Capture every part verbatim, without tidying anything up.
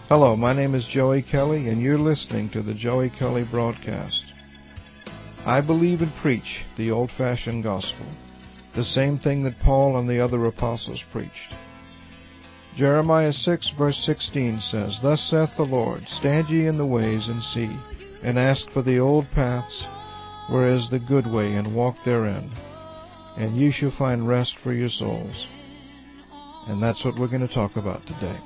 Hello, my name is Joey Kelly, and you're listening to the Joey Kelly Broadcast. I believe and preach the old-fashioned gospel, the same thing that Paul and the other apostles preached. Jeremiah six, verse sixteen says, Thus saith the Lord, Stand ye in the ways, and see, and ask for the old paths, where is the good way, and walk therein, and ye shall find rest for your souls. And that's what we're going to talk about today.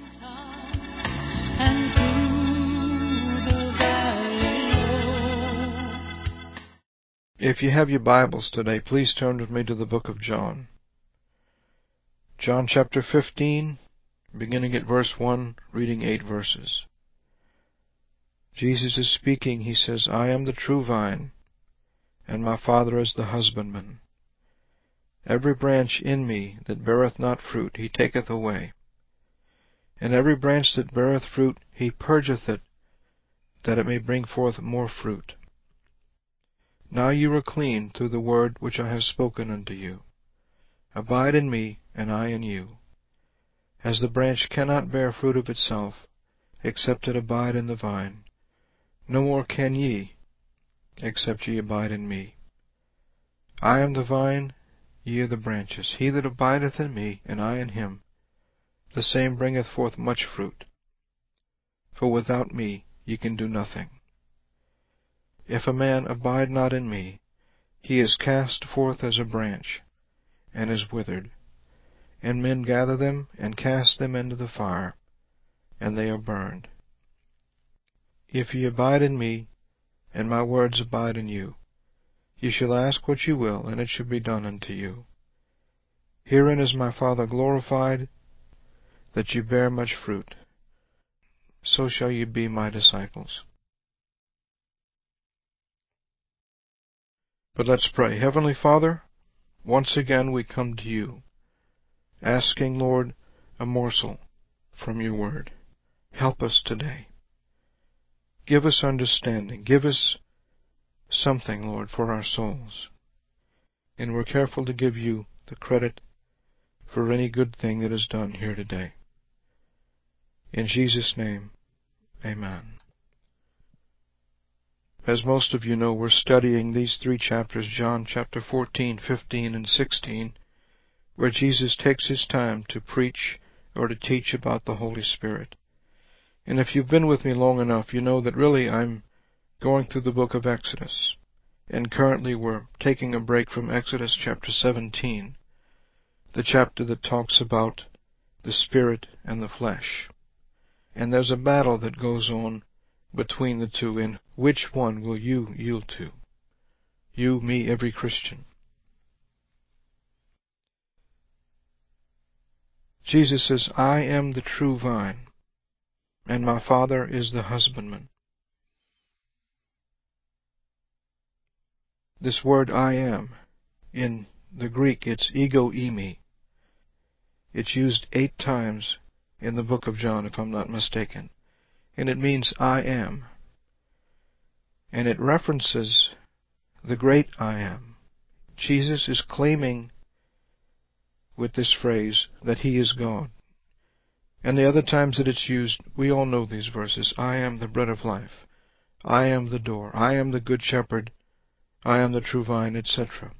If you have your Bibles today, please turn with me to the book of John. John chapter fifteen, beginning at verse one, reading eight verses. Jesus is speaking. He says, I am the true vine, and my Father is the husbandman. Every branch in me that beareth not fruit, he taketh away. And every branch that beareth fruit, he purgeth it, that it may bring forth more fruit. Now you are clean through the word which I have spoken unto you. Abide in me, and I in you. As the branch cannot bear fruit of itself, except it abide in the vine, no more can ye, except ye abide in me. I am the vine, ye are the branches. He that abideth in me, and I in him, the same bringeth forth much fruit. For without me ye can do nothing. If a man abide not in me, he is cast forth as a branch, and is withered. And men gather them, and cast them into the fire, and they are burned. If ye abide in me, and my words abide in you, ye shall ask what ye will, and it shall be done unto you. Herein is my Father glorified, that ye bear much fruit. So shall ye be my disciples. But let's pray. Heavenly Father, once again we come to you, asking, Lord, a morsel from your word. Help us today. Give us understanding. Give us something, Lord, for our souls. And we're careful to give you the credit for any good thing that is done here today. In Jesus' name, amen. As most of you know, we're studying these three chapters, John chapter fourteen, fifteen, and sixteen, where Jesus takes his time to preach or to teach about the Holy Spirit. And if you've been with me long enough, you know that really I'm going through the book of Exodus. And currently we're taking a break from Exodus chapter seventeen, the chapter that talks about the Spirit and the flesh. And there's a battle that goes on between the two, and which one will you yield to? You, me, every Christian. Jesus says, I am the true vine, and my Father is the husbandman. This word I am, in the Greek, it's ego eimi. It's used eight times in the book of John, if I'm not mistaken. And it means I am. And it references the great I am. Jesus is claiming with this phrase that he is God. And the other times that it's used, we all know these verses. I am the bread of life. I am the door. I am the good shepherd. I am the true vine, et cetera.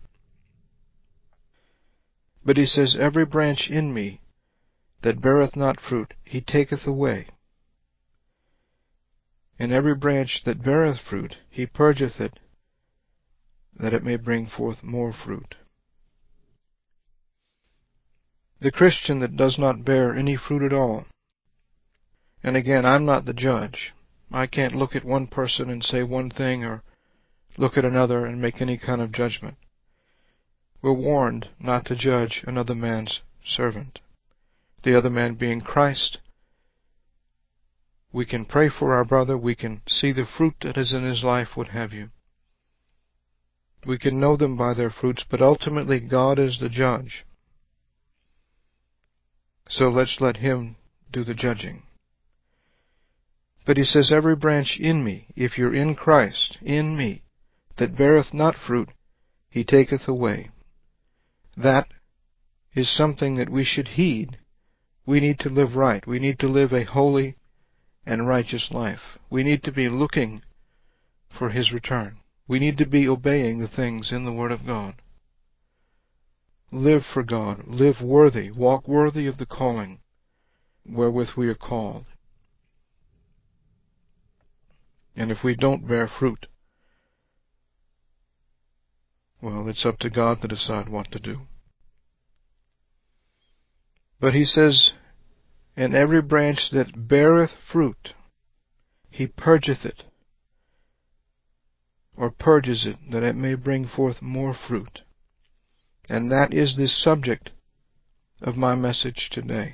But he says, every branch in me that beareth not fruit, he taketh away. And every branch that beareth fruit, he purgeth it, that it may bring forth more fruit. The Christian that does not bear any fruit at all, and again, I'm not the judge. I can't look at one person and say one thing, or look at another and make any kind of judgment. We're warned not to judge another man's servant, the other man being Christ. We can pray for our brother. We can see the fruit that is in his life, what have you. We can know them by their fruits, but ultimately God is the judge. So let's let him do the judging. But he says, every branch in me, if you're in Christ, in me, that beareth not fruit, he taketh away. That is something that we should heed. We need to live right. We need to live a holy and righteous life. We need to be looking for His return. We need to be obeying the things in the Word of God. Live for God. Live worthy. Walk worthy of the calling wherewith we are called. And if we don't bear fruit, well, it's up to God to decide what to do. But He says, "And every branch that beareth fruit, He purgeth it," or purges it, that it may bring forth more fruit. And that is the subject of my message today.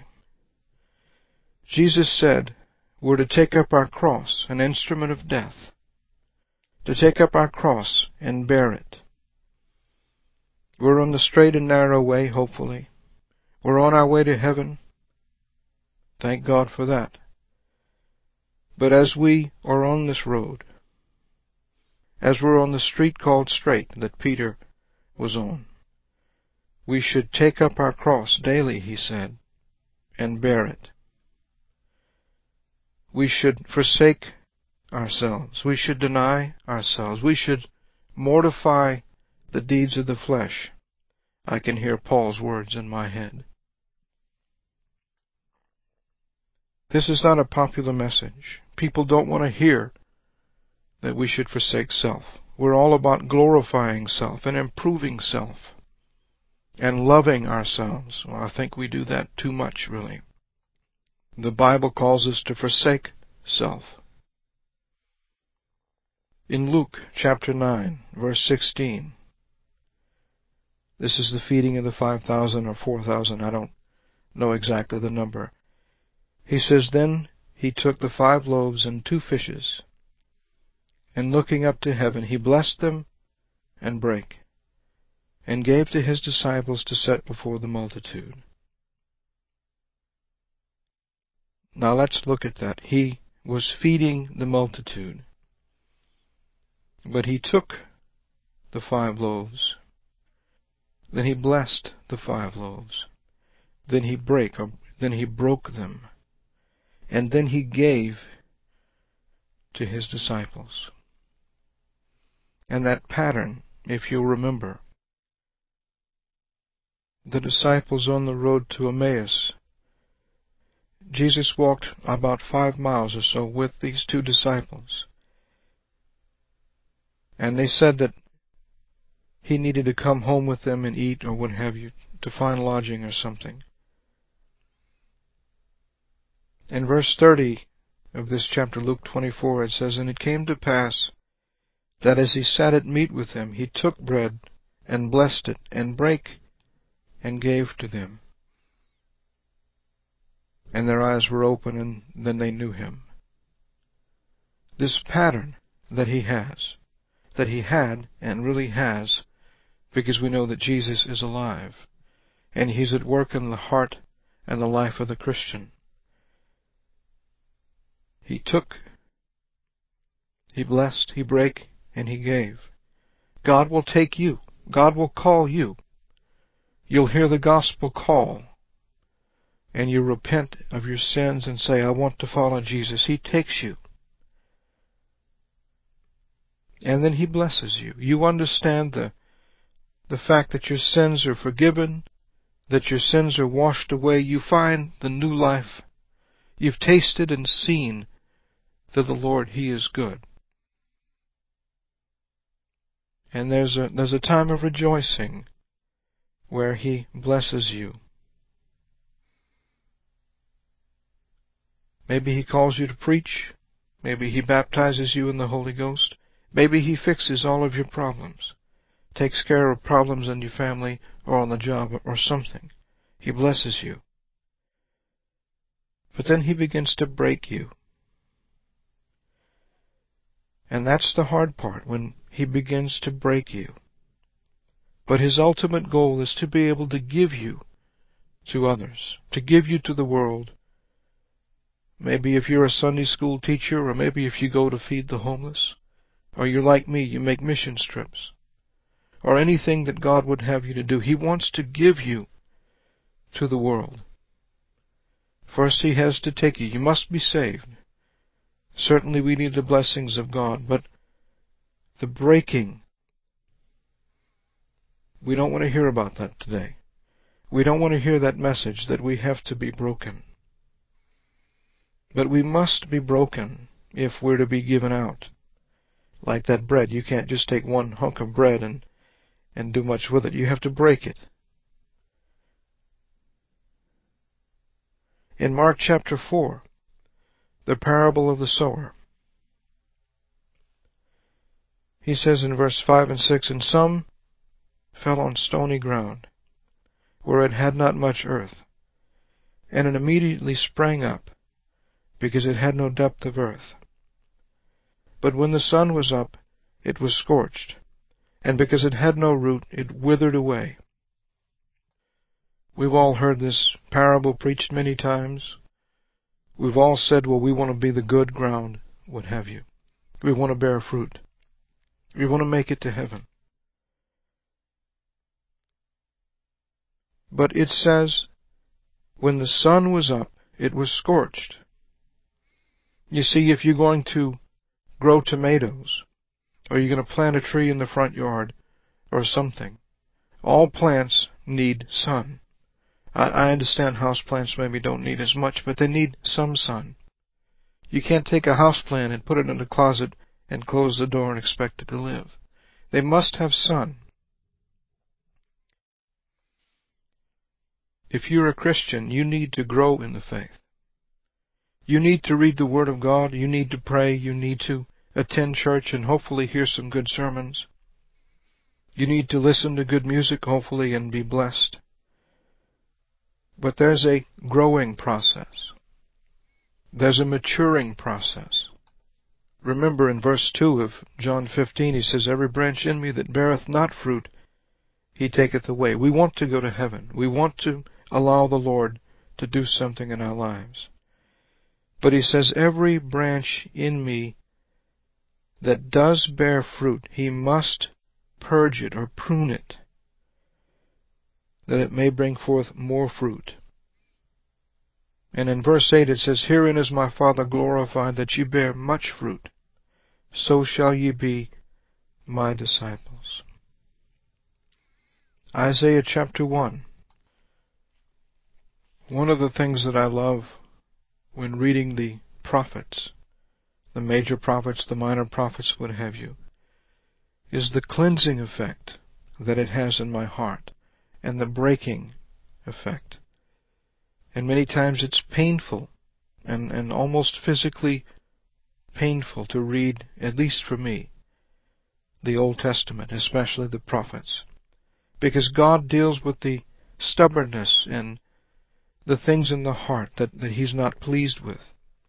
Jesus said we're to take up our cross, an instrument of death, to take up our cross and bear it. We're on the straight and narrow way, hopefully. We're on our way to heaven. Thank God for that. But as we are on this road, as we're on the street called straight that Peter was on, we should take up our cross daily, he said, and bear it. We should forsake ourselves. We should deny ourselves. We should mortify the deeds of the flesh. I can hear Paul's words in my head. This is not a popular message. People don't want to hear that we should forsake self. We're all about glorifying self and improving self and loving ourselves. Well, I think we do that too much, really. The Bible calls us to forsake self. In Luke chapter nine, verse sixteen, this is the feeding of the five thousand or four thousand, I don't know exactly the number. He says, "Then he took the five loaves and two fishes, and looking up to heaven, he blessed them and brake, and gave to his disciples to set before the multitude." Now let's look at that. He was feeding the multitude, but he took the five loaves, then he blessed the five loaves, then he brake, or then he broke them, and then he gave to his disciples. And that pattern, if you'll remember, the disciples on the road to Emmaus, Jesus walked about five miles or so with these two disciples. And they said that he needed to come home with them and eat or what have you, to find lodging or something. In verse thirty of this chapter, Luke twenty-four, it says, "And it came to pass that as he sat at meat with them, he took bread and blessed it, and brake and gave to them. And their eyes were open, and then they knew him." This pattern that he has, that he had and really has, because we know that Jesus is alive, and he's at work in the heart and the life of the Christian. He took, he blessed, he brake, and he gave. God will take you. God will call you. You'll hear the gospel call, and you repent of your sins and say, "I want to follow Jesus." He takes you. And then he blesses you. You understand the, the fact that your sins are forgiven, that your sins are washed away. You find the new life. You've tasted and seen that the Lord, He is good. And there's a, there's a time of rejoicing where He blesses you. Maybe He calls you to preach. Maybe He baptizes you in the Holy Ghost. Maybe He fixes all of your problems, takes care of problems in your family or on the job or something. He blesses you. But then He begins to break you. And that's the hard part, when He begins to break you. But His ultimate goal is to be able to give you to others, to give you to the world. Maybe if you're a Sunday school teacher, or maybe if you go to feed the homeless, or you're like me, you make mission trips, or anything that God would have you to do. He wants to give you to the world. First He has to take you. You must be saved. Certainly we need the blessings of God, but the breaking, we don't want to hear about that today. We don't want to hear that message that we have to be broken. But we must be broken if we're to be given out. Like that bread, you can't just take one hunk of bread and, and do much with it. You have to break it. In Mark chapter four, the parable of the sower, he says in verse five and six, "And some fell on stony ground, where it had not much earth, and it immediately sprang up, because it had no depth of earth. But when the sun was up, it was scorched, and because it had no root, it withered away." We've all heard this parable preached many times. We've all said, well, we want to be the good ground, what have you. We want to bear fruit. We want to make it to heaven. But it says, when the sun was up, it was scorched. You see, if you're going to grow tomatoes, or you're going to plant a tree in the front yard, or something, all plants need sun. I, I understand house plants maybe don't need as much, but they need some sun. You can't take a house plant and put it in a closet and close the door and expect it to live. They must have sun. If you're a Christian, you need to grow in the faith. You need to read the Word of God. You need to pray. You need to attend church and hopefully hear some good sermons. You need to listen to good music, hopefully, and be blessed. But there's a growing process. There's a maturing process. Remember in verse two of John fifteen, he says, "Every branch in me that beareth not fruit, he taketh away." We want to go to heaven. We want to allow the Lord to do something in our lives. But he says, every branch in me that does bear fruit, he must purge it or prune it, that it may bring forth more fruit. And in verse eight it says, "Herein is my Father glorified, that ye bear much fruit. So shall ye be my disciples." Isaiah chapter one. One of the things that I love when reading the prophets, the major prophets, the minor prophets, what have you, is the cleansing effect that it has in my heart, and the breaking effect. And many times it's painful, and, and almost physically painful to read, at least for me, the Old Testament, especially the prophets. Because God deals with the stubbornness and the things in the heart that, that He's not pleased with.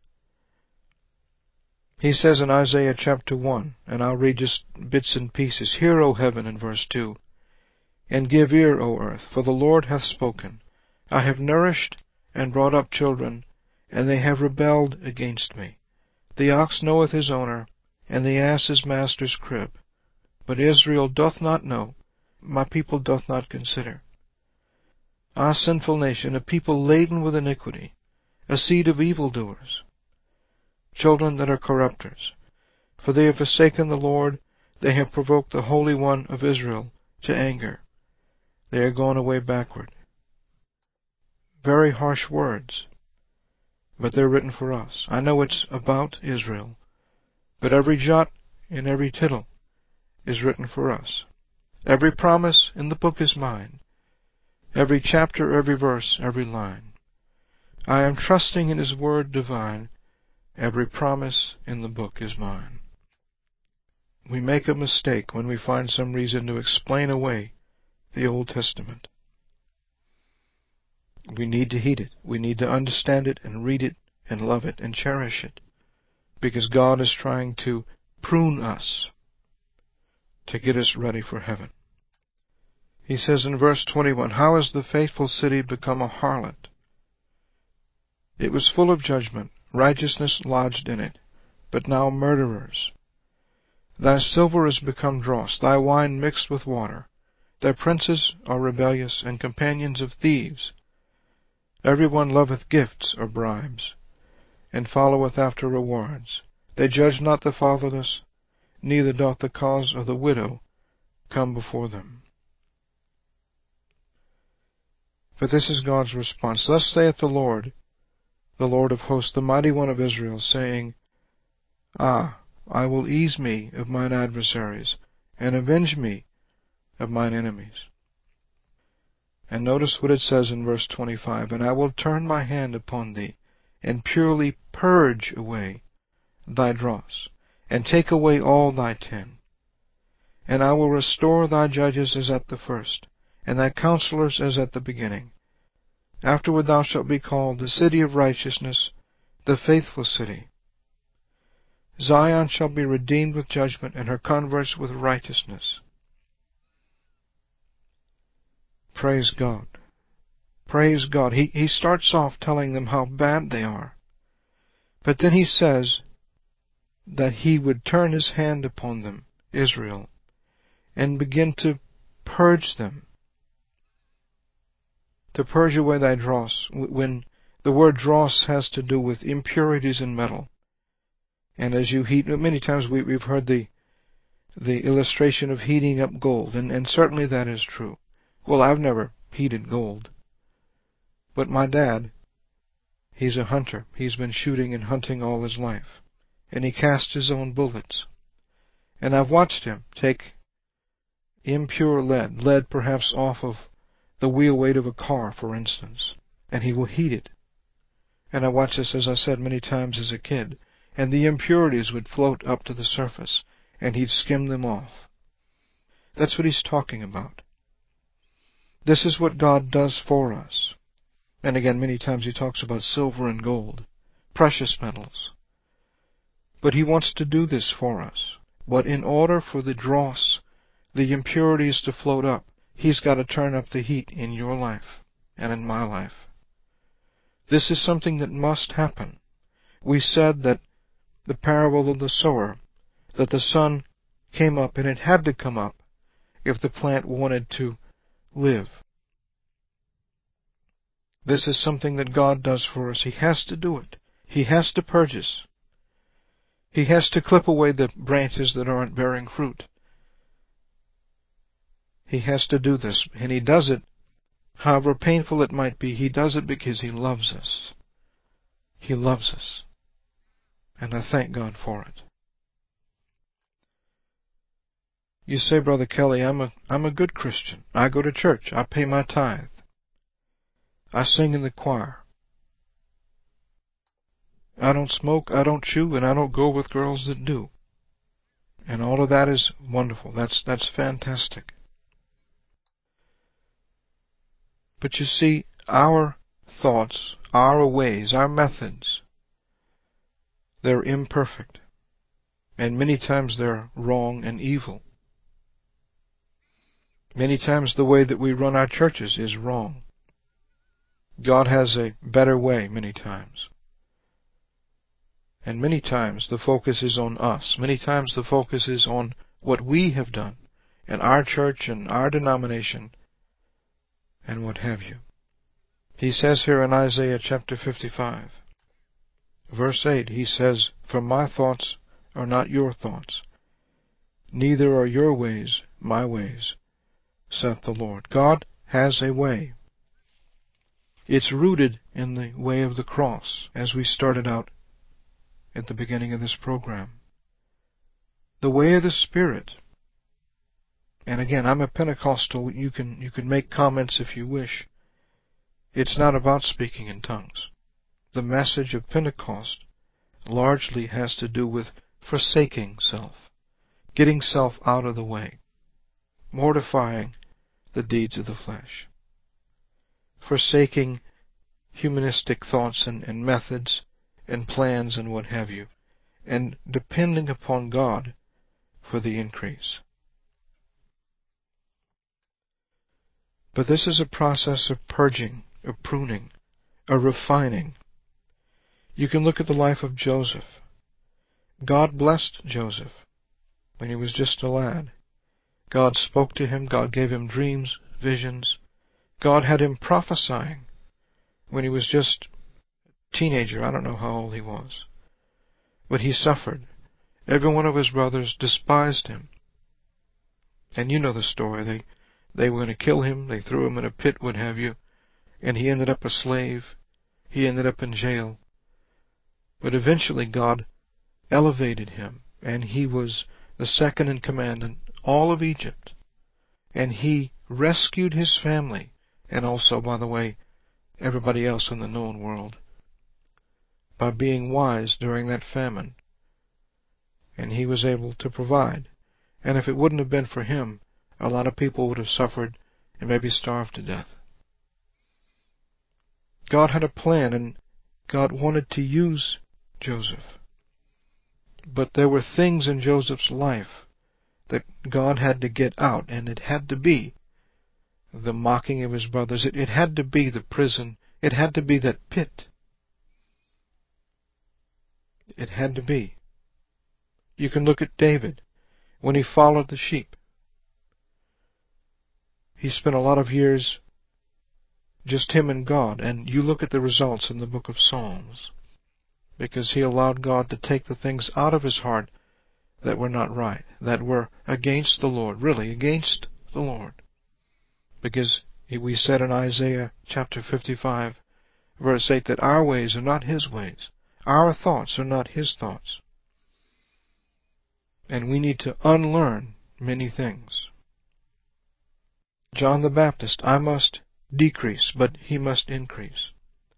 He says in Isaiah chapter one, and I'll read just bits and pieces, "Hear, O heaven," in verse two, "and give ear, O earth, for the Lord hath spoken. I have nourished and brought up children, and they have rebelled against me. The ox knoweth his owner, and the ass his master's crib. But Israel doth not know, my people doth not consider. Ah, sinful nation, a people laden with iniquity, a seed of evildoers, children that are corrupters. For they have forsaken the Lord, they have provoked the Holy One of Israel to anger. They are gone away backward." Very harsh words, but they're written for us. I know it's about Israel, but every jot and every tittle is written for us. Every promise in the book is mine. Every chapter, every verse, every line. I am trusting in His word divine. Every promise in the book is mine. We make a mistake when we find some reason to explain away the Old Testament. We need to heed it. We need to understand it and read it and love it and cherish it, because God is trying to prune us to get us ready for heaven. He says in verse twenty-one, "How is the faithful city become a harlot? It was full of judgment, righteousness lodged in it, but now murderers. Thy silver is become dross, thy wine mixed with water. Thy princes are rebellious, and companions of thieves. Every one loveth gifts or bribes, and followeth after rewards. They judge not the fatherless, neither doth the cause of the widow come before them. But this is God's response. Thus saith the Lord, the Lord of hosts, the mighty one of Israel, saying, Ah, I will ease me of mine adversaries, and avenge me of mine enemies. And notice what it says in verse twenty-five, And I will turn my hand upon thee, and purely purge away thy dross, and take away all thy tin. And I will restore thy judges as at the first, and thy counselors as at the beginning. Afterward thou shalt be called the city of righteousness, the faithful city. Zion shall be redeemed with judgment, and her converts with righteousness. Praise God. Praise God. He, he starts off telling them how bad they are. But then he says that he would turn his hand upon them, Israel, and begin to purge them. To purge away thy dross. When the word dross has to do with impurities in metal. And as you heat, many times we, we've heard the the illustration of heating up gold, and, and certainly that is true. Well, I've never heated gold. But my dad, he's a hunter. He's been shooting and hunting all his life. And he casts his own bullets. And I've watched him take impure lead, lead perhaps off of the wheel weight of a car, for instance, and he will heat it. And I watched this, as I said, many times as a kid. And the impurities would float up to the surface, and he'd skim them off. That's what he's talking about. This is what God does for us. And again, many times he talks about silver and gold, precious metals. But he wants to do this for us. But in order for the dross, the impurities to float up, he's got to turn up the heat in your life and in my life. This is something that must happen. We said that the parable of the sower, that the sun came up, and it had to come up if the plant wanted to live. This is something that God does for us. He has to do it. He has to purge us. He has to clip away the branches that aren't bearing fruit. He has to do this, and He does it, however painful it might be. He does it because He loves us. He loves us. And I thank God for it. You say, Brother Kelly, I'm a, I'm a good Christian. I go to church. I pay my tithe. I sing in the choir. I don't smoke, I don't chew, and I don't go with girls that do. And all of that is wonderful. That's, that's fantastic. But you see, our thoughts, our ways, our methods, they're imperfect. And many times they're wrong and evil. Many times the way that we run our churches is wrong. God has a better way many times. And many times the focus is on us. Many times the focus is on what we have done in our church and our denomination and what have you. He says here in Isaiah chapter fifty-five, verse eight, he says, For my thoughts are not your thoughts, neither are your ways my ways, saith the Lord. God has a way. It's rooted in the way of the cross, as we started out at the beginning of this program. The way of the Spirit. And again, I'm a Pentecostal. You can, you can make comments if you wish. It's not about speaking in tongues. The message of Pentecost largely has to do with forsaking self, getting self out of the way, mortifying the deeds of the flesh, forsaking humanistic thoughts and, and methods and plans and what have you, and depending upon God for the increase. But this is a process of purging, of pruning, of refining. You can look at the life of Joseph. God blessed Joseph when he was just a lad. God spoke to him. God gave him dreams, visions. God had him prophesying when he was just a teenager. I don't know how old he was. but he suffered. Every one of his brothers despised him. And you know the story. They, they were going to kill him. They threw him in a pit, what have you. And he ended up a slave. He ended up in jail. But eventually God elevated him, and he was the second in command in all of Egypt. And he rescued his family, and also, by the way, everybody else in the known world, by being wise during that famine. And he was able to provide. And if it wouldn't have been for him, a lot of people would have suffered and maybe starved to death. God had a plan, and God wanted to use Joseph. But there were things in Joseph's life that God had to get out, and it had to be the mocking of his brothers. It, it had to be the prison. It had to be that pit. It had to be. You can look at David when he followed the sheep. He spent a lot of years just him and God, and you look at the results in the book of Psalms, because he allowed God to take the things out of his heart that were not right, that were against the Lord, really against the Lord. Because we said in Isaiah chapter fifty-five, verse eight, that our ways are not his ways, our thoughts are not his thoughts. And we need to unlearn many things. John the Baptist, I must decrease, but he must increase.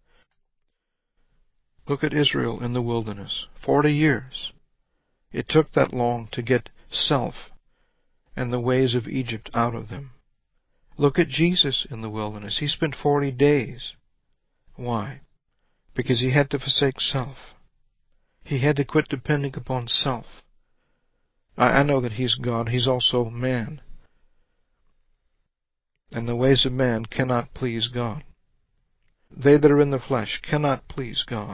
Look at Israel in the wilderness. Forty years. It took that long to get self and the ways of Egypt out of them. Look at Jesus in the wilderness. He spent forty days. Why? Because he had to forsake self. He had to quit depending upon self. I, I know that he's God. He's also man. And the ways of man cannot please God. They that are in the flesh cannot please God.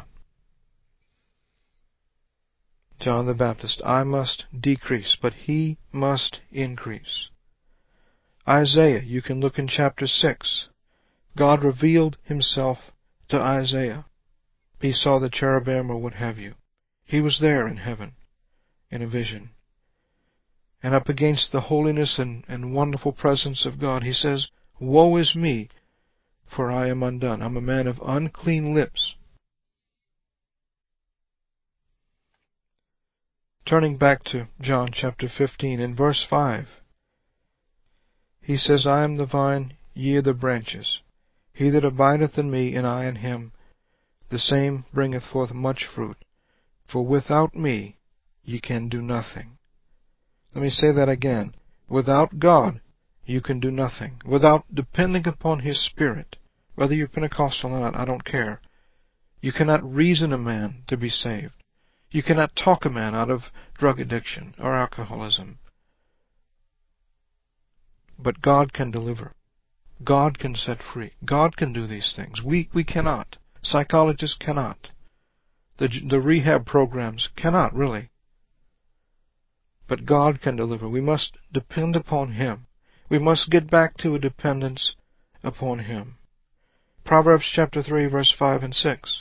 John the Baptist, I must decrease, but he must increase. Isaiah, you can look in chapter six. God revealed himself to Isaiah. He saw the cherubim or what have you. He was there in heaven in a vision. And up against the holiness and, and wonderful presence of God, he says, Woe is me, for I am undone. I'm a man of unclean lips. Turning back to John chapter fifteen, in verse five, he says, I am the vine, ye are the branches. He that abideth in me, and I in him, the same bringeth forth much fruit. For without me ye can do nothing. Let me say that again. Without God, you can do nothing. Without depending upon his Spirit, whether you're Pentecostal or not, I don't care. You cannot reason a man to be saved. You cannot talk a man out of drug addiction or alcoholism. But God can deliver. God can set free. God can do these things. We we cannot. Psychologists cannot. The, the rehab programs cannot, really. But God can deliver. We must depend upon him. We must get back to a dependence upon him. Proverbs chapter three, verse five and six.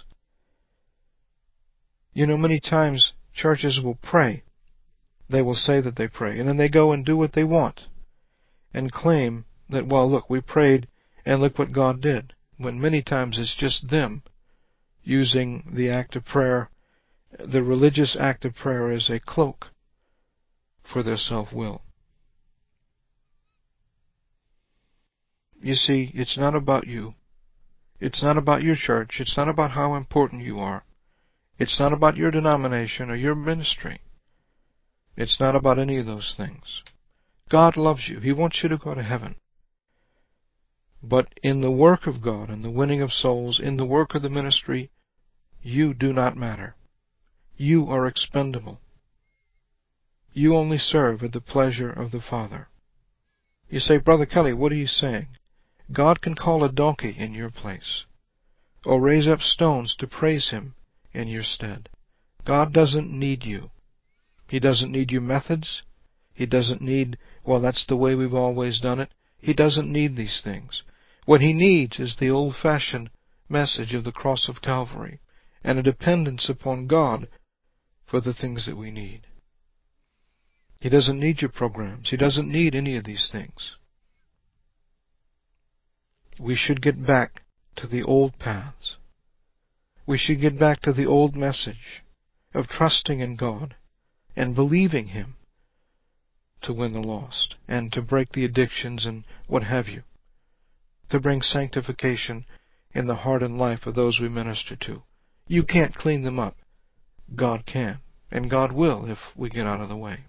You know, many times churches will pray. They will say that they pray, and then they go and do what they want and claim that, well, look, we prayed and look what God did, when many times it's just them using the act of prayer, the religious act of prayer, as a cloak for their self-will. You see, it's not about you. It's not about your church. It's not about how important you are. It's not about your denomination or your ministry. It's not about any of those things. God loves you. He wants you to go to heaven. But in the work of God, in the winning of souls, in the work of the ministry, you do not matter. You are expendable. You only serve at the pleasure of the Father. You say, Brother Kelly, what are you saying? God can call a donkey in your place, or raise up stones to praise him in your stead. God doesn't need you. He doesn't need your methods. He doesn't need, well, that's the way we've always done it. He doesn't need these things. What he needs is the old-fashioned message of the cross of Calvary and a dependence upon God for the things that we need. He doesn't need your programs. He doesn't need any of these things. We should get back to the old paths. We should get back to the old message of trusting in God and believing Him to win the lost and to break the addictions and what have you, to bring sanctification in the heart and life of those we minister to. You can't clean them up. God can, and God will if we get out of the way.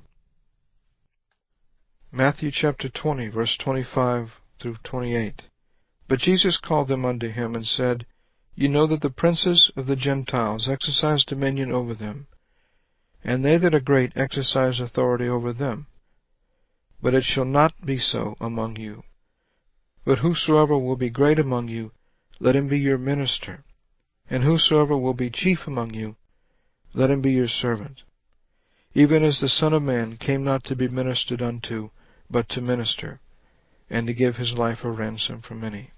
Matthew chapter twenty, verse twenty-five through twenty-eight. But Jesus called them unto him and said, You know that the princes of the Gentiles exercise dominion over them, and they that are great exercise authority over them. But it shall not be so among you. But whosoever will be great among you, let him be your minister. And whosoever will be chief among you, let him be your servant. Even as the Son of Man came not to be ministered unto, but to minister, and to give his life a ransom for many.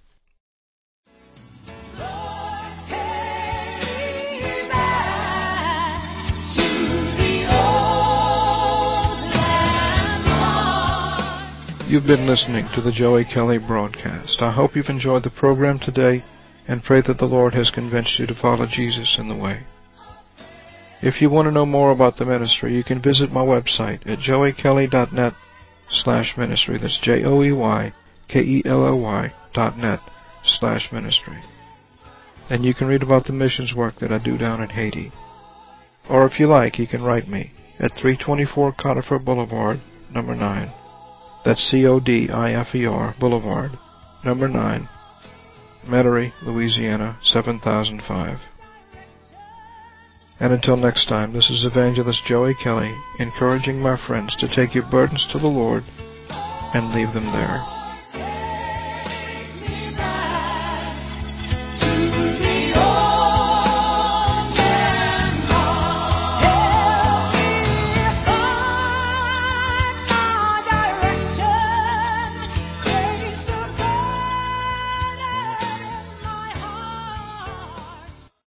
You've been listening to the Joey Kelly broadcast. I hope you've enjoyed the program today and pray that the Lord has convinced you to follow Jesus in the way. If you want to know more about the ministry, you can visit my website at joey kelly dot net slash ministry. That's J O E Y K E L L Y dot net slash ministry. And you can read about the missions work that I do down in Haiti. Or if you like, you can write me at three twenty-four Conifer Boulevard, number nine. That's C O D I F E R Boulevard, number nine, Metairie, Louisiana, seven thousand five. And until next time, this is Evangelist Joey Kelly, encouraging my friends to take your burdens to the Lord and leave them there.